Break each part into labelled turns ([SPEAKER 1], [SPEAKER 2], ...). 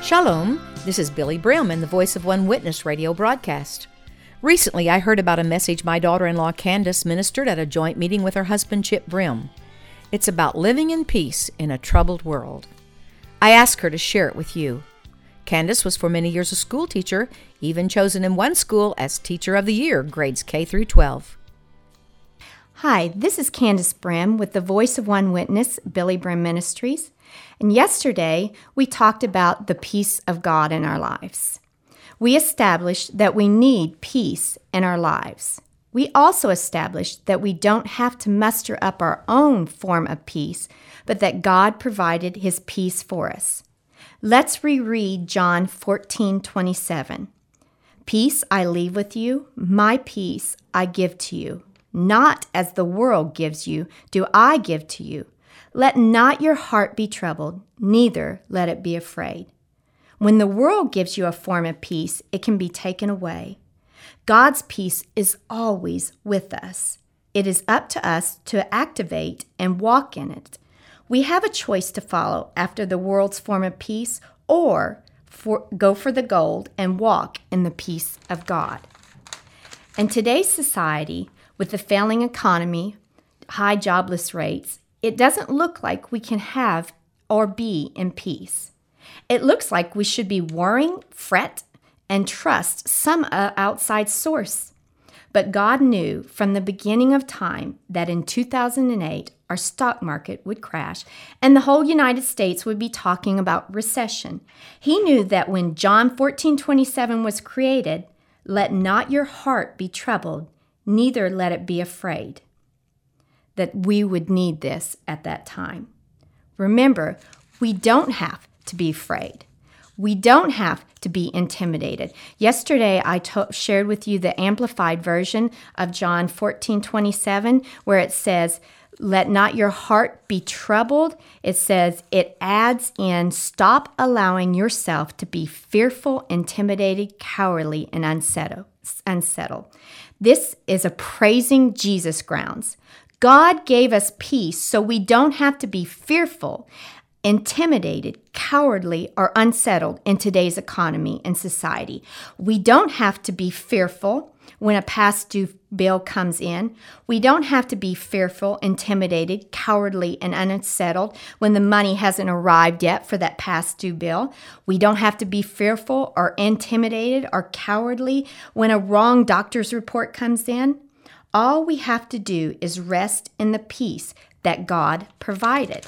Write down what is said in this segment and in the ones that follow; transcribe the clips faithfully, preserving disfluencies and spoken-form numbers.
[SPEAKER 1] Shalom, this is Billy Brim in the Voice of One Witness radio broadcast. Recently, I heard about a message my daughter-in-law Candace ministered at a joint meeting with her husband Chip Brim. It's about living in peace in a troubled world. I asked her to share it with you. Candace was for many years a school teacher, even chosen in one school as Teacher of the Year, grades K through twelve.
[SPEAKER 2] Hi, this is Candace Brim with the Voice of One Witness, Billy Brim Ministries. And yesterday, we talked about the peace of God in our lives. We established that we need peace in our lives. We also established that we don't have to muster up our own form of peace, but that God provided His peace for us. Let's reread John fourteen twenty-seven. Peace I leave with you, my peace I give to you. Not as the world gives you, do I give to you. Let not your heart be troubled, neither let it be afraid. When the world gives you a form of peace, it can be taken away. God's peace is always with us. It is up to us to activate and walk in it. We have a choice to follow after the world's form of peace or for, go for the gold and walk in the peace of God. In today's society, with the failing economy, high jobless rates, it doesn't look like we can have or be in peace. It looks like we should be worrying, fret, and trust some uh, outside source. But God knew from the beginning of time that in two thousand eight, our stock market would crash and the whole United States would be talking about recession. He knew that when John fourteen twenty-seven was created, let not your heart be troubled, neither let it be afraid. That we would need this at that time. Remember, we don't have to be afraid. We don't have to be intimidated. Yesterday, I to- shared with you the amplified version of John fourteen twenty-seven, where it says, let not your heart be troubled. It says, it adds in, stop allowing yourself to be fearful, intimidated, cowardly, and unsettled. unsettled. This is a praising Jesus grounds. God gave us peace so we don't have to be fearful, intimidated, cowardly, or unsettled in today's economy and society. We don't have to be fearful when a past due bill comes in. We don't have to be fearful, intimidated, cowardly, and unsettled when the money hasn't arrived yet for that past due bill. We don't have to be fearful or intimidated or cowardly when a wrong doctor's report comes in. All we have to do is rest in the peace that God provided.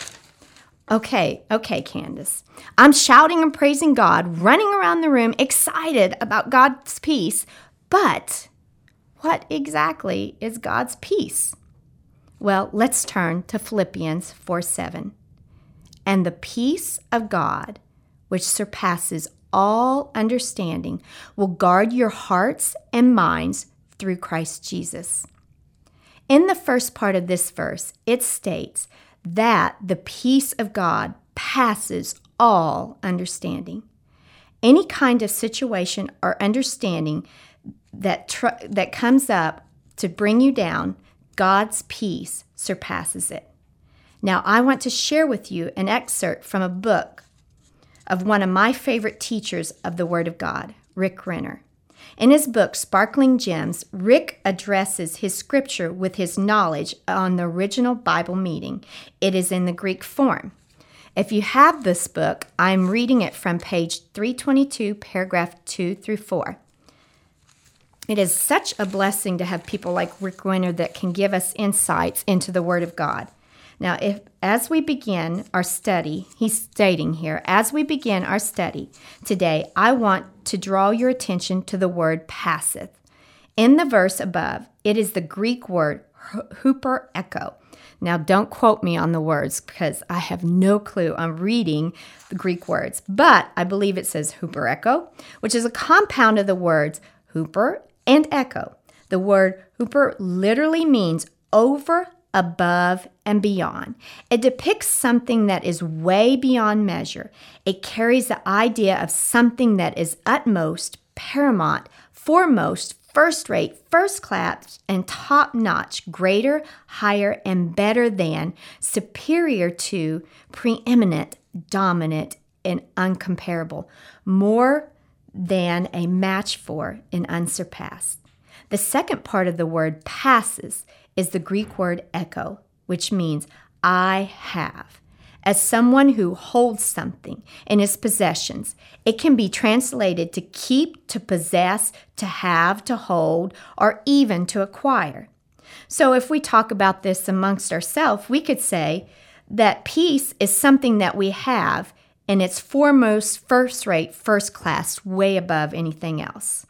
[SPEAKER 2] Okay, okay, Candace. I'm shouting and praising God, running around the room, excited about God's peace. But what exactly is God's peace? Well, let's turn to Philippians four seven. And the peace of God, which surpasses all understanding, will guard your hearts and minds through Christ Jesus. In the first part of this verse, it states that the peace of God passes all understanding. Any kind of situation or understanding that tr- that comes up to bring you down, God's peace surpasses it. Now, I want to share with you an excerpt from a book of one of my favorite teachers of the Word of God, Rick Renner. In his book, Sparkling Gems, Rick addresses his scripture with his knowledge on the original Bible meaning. It is in the Greek form. If you have this book, I'm reading it from page three twenty-two, paragraph two through four. It is such a blessing to have people like Rick Renner that can give us insights into the Word of God. Now, if as we begin our study, he's stating here, as we begin our study today, I want to draw your attention to the word passeth. In the verse above, it is the Greek word huper echo. Now, don't quote me on the words because I have no clue. I'm reading the Greek words, but I believe it says huper echo, which is a compound of the words huper and echo. The word huper literally means over, above, and beyond. It depicts something that is way beyond measure. It carries the idea of something that is utmost, paramount, foremost, first-rate, first-class, and top-notch, greater, higher, and better than, superior to, preeminent, dominant, and uncomparable, more than a match for and unsurpassed. The second part of the word passes is the Greek word echo, which means I have. As someone who holds something in his possessions, it can be translated to keep, to possess, to have, to hold, or even to acquire. So if we talk about this amongst ourselves, we could say that peace is something that we have, and it's foremost, first-rate, first class, way above anything else.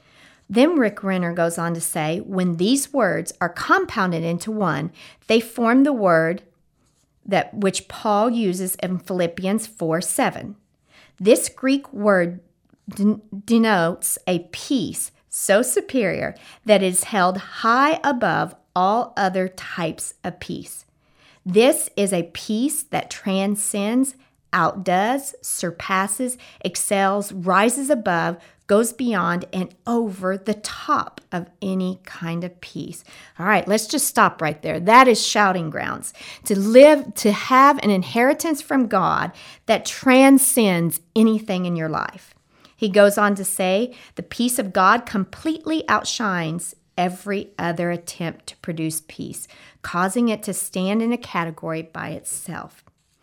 [SPEAKER 2] Then Rick Renner goes on to say, when these words are compounded into one, they form the word that which Paul uses in Philippians four seven. This Greek word den- denotes a peace so superior that it is held high above all other types of peace. This is a peace that transcends, outdoes, surpasses, excels, rises above, goes beyond, and over the top of any kind of peace. All right, let's just stop right there. That is shouting grounds. To live, to have an inheritance from God that transcends anything in your life. He goes on to say, the peace of God completely outshines every other attempt to produce peace, causing it to stand in a category by itself.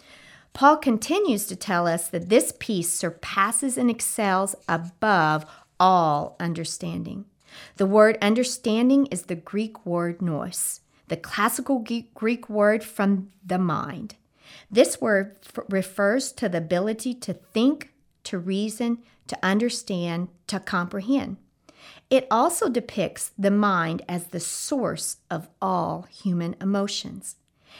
[SPEAKER 2] Paul continues to tell us that this peace surpasses and excels above all understanding. The word understanding is the Greek word nous, the classical Greek word from the mind. This word f- refers to the ability to think, to reason, to understand, to comprehend. It also depicts the mind as the source of all human emotions.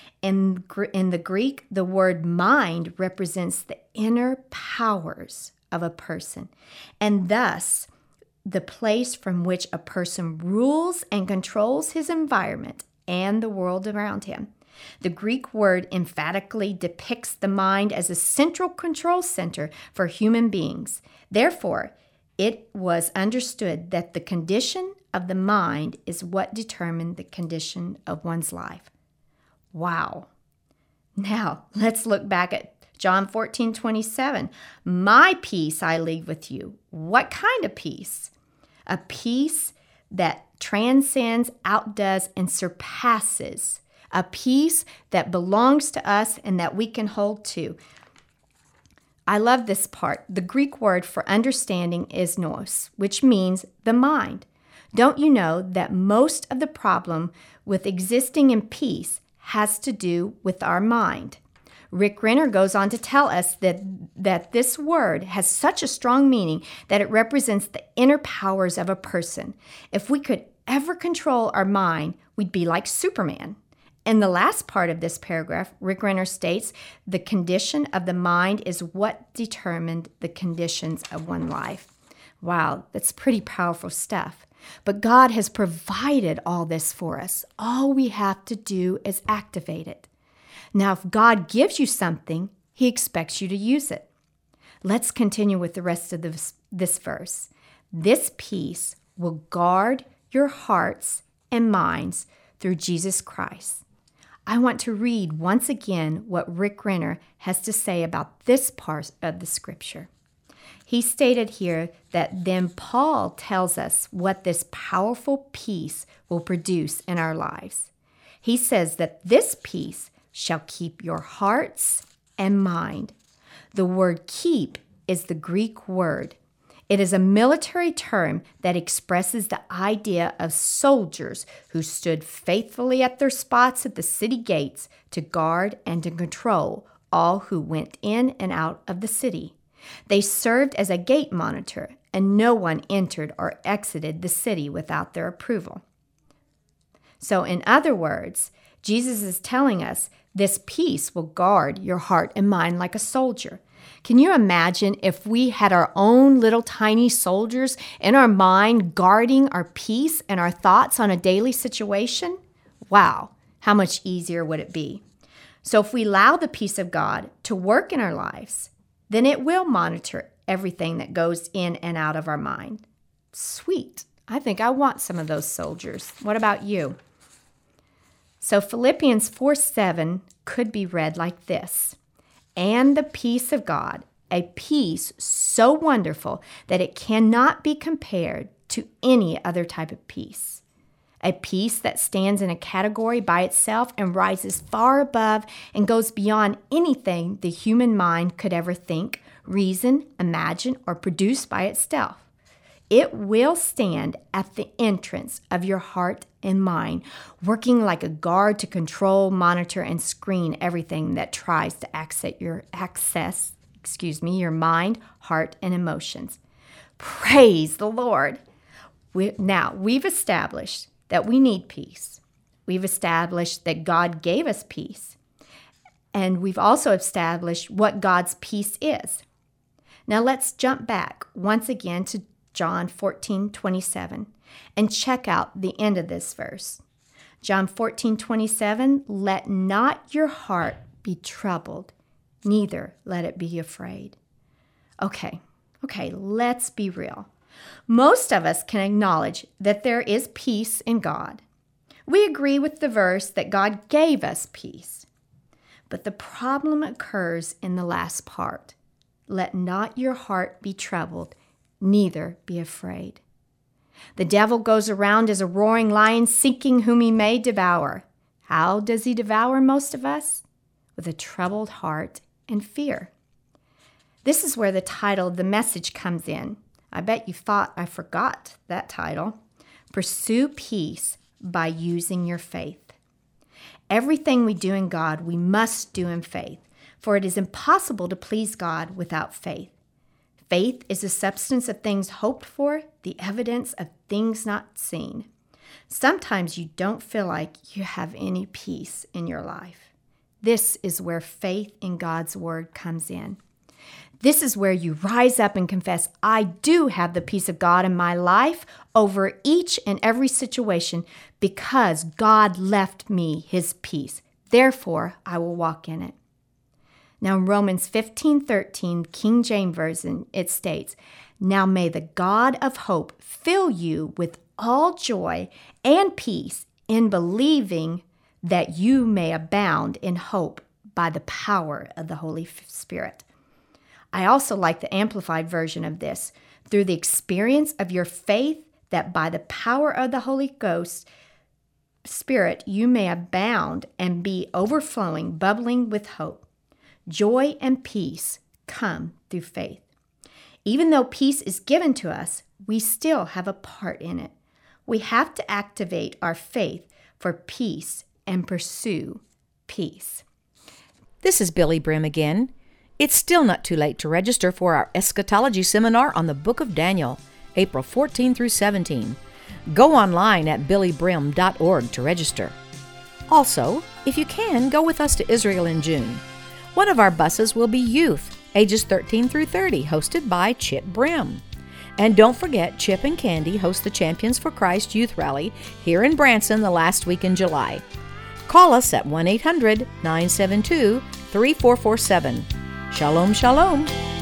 [SPEAKER 2] In, in the Greek, the word mind represents the inner powers of a person, and thus the place from which a person rules and controls his environment and the world around him. The Greek word emphatically depicts the mind as a central control center for human beings. Therefore, it was understood that the condition of the mind is what determined the condition of one's life. Wow. Now, let's look back at John fourteen twenty-seven. My peace I leave with you. What kind of peace? A peace that transcends, outdoes, and surpasses. A peace that belongs to us and that we can hold to. I love this part. The Greek word for understanding is nous, which means the mind. Don't you know that most of the problem with existing in peace has to do with our mind? Rick Renner goes on to tell us that, that this word has such a strong meaning that it represents the inner powers of a person. If we could ever control our mind, we'd be like Superman. In the last part of this paragraph, Rick Renner states, the condition of the mind is what determined the conditions of one's life. Wow, that's pretty powerful stuff. But God has provided all this for us. All we have to do is activate it. Now, if God gives you something, He expects you to use it. Let's continue with the rest of this, this verse. This peace will guard your hearts and minds through Jesus Christ. I want to read once again what Rick Renner has to say about this part of the scripture. He stated here that then Paul tells us what this powerful peace will produce in our lives. He says that this peace shall keep your hearts and mind. The word keep is the Greek word. It is a military term that expresses the idea of soldiers who stood faithfully at their spots at the city gates to guard and to control all who went in and out of the city. They served as a gate monitor, and no one entered or exited the city without their approval. So, in other words, Jesus is telling us this peace will guard your heart and mind like a soldier. Can you imagine if we had our own little tiny soldiers in our mind guarding our peace and our thoughts on a daily situation? Wow, how much easier would it be? So if we allow the peace of God to work in our lives, then it will monitor everything that goes in and out of our mind. Sweet. I think I want some of those soldiers. What about you? So Philippians four seven could be read like this. And the peace of God, a peace so wonderful that it cannot be compared to any other type of peace. A peace that stands in a category by itself and rises far above and goes beyond anything the human mind could ever think, reason, imagine, or produce by itself. It will stand at the entrance of your heart and mind, working like a guard to control, monitor, and screen everything that tries to access your access, excuse me, your mind, heart, and emotions. Praise the Lord. We, now, we've established that we need peace. We've established that God gave us peace. And we've also established what God's peace is. Now let's jump back once again to John fourteen twenty-seven and check out the end of this verse. John fourteen twenty-seven, let not your heart be troubled, neither let it be afraid. Okay, okay, let's be real. Most of us can acknowledge that there is peace in God. We agree with the verse that God gave us peace. But the problem occurs in the last part. Let not your heart be troubled, neither be afraid. The devil goes around as a roaring lion seeking whom he may devour. How does he devour most of us? With a troubled heart and fear. This is where the title of the message comes in. I bet you thought I forgot that title. Pursue peace by using your faith. Everything we do in God, we must do in faith, for it is impossible to please God without faith. Faith is the substance of things hoped for, the evidence of things not seen. Sometimes you don't feel like you have any peace in your life. This is where faith in God's word comes in. This is where you rise up and confess, I do have the peace of God in my life over each and every situation because God left me his peace. Therefore, I will walk in it. Now, in Romans fifteen thirteen, King James Version, it states, now may the God of hope fill you with all joy and peace in believing that you may abound in hope by the power of the Holy Spirit. I also like the amplified version of this. Through the experience of your faith, that by the power of the Holy Ghost Spirit, you may abound and be overflowing, bubbling with hope. Joy and peace come through faith. Even though peace is given to us, we still have a part in it. We have to activate our faith for peace and pursue peace.
[SPEAKER 1] This is Billy Brim again. It's still not too late to register for our eschatology seminar on the book of Daniel, April fourteenth through seventeenth. Go online at billy brim dot org to register. Also, if you can, go with us to Israel in June. One of our buses will be youth, ages thirteen through thirty, hosted by Chip Brim. And don't forget, Chip and Candy host the Champions for Christ Youth Rally here in Branson the last week in July. Call us at one eight hundred nine seven two three four four seven. Shalom, shalom.